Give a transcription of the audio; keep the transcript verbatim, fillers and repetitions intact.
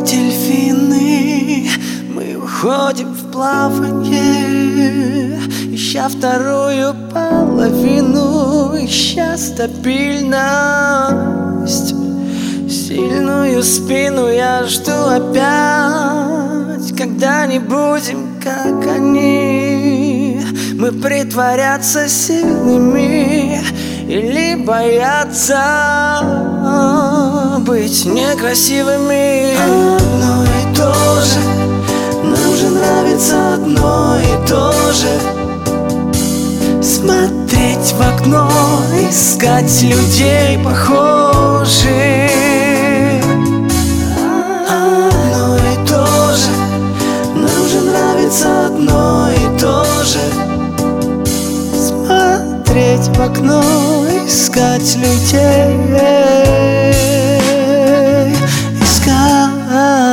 Как дельфины мы уходим в плавание, ища вторую половину, ища стабильность. Сильную спину я жду опять, когда не будем, как они. Мы притворяться сильными или бояться быть некрасивыми. Одно и то же, нам же нравится одно и то же. Смотреть в окно, искать людей похожих. Одно и то же, нам же нравится одно и то же. Смотреть в окно, искать людей, искать.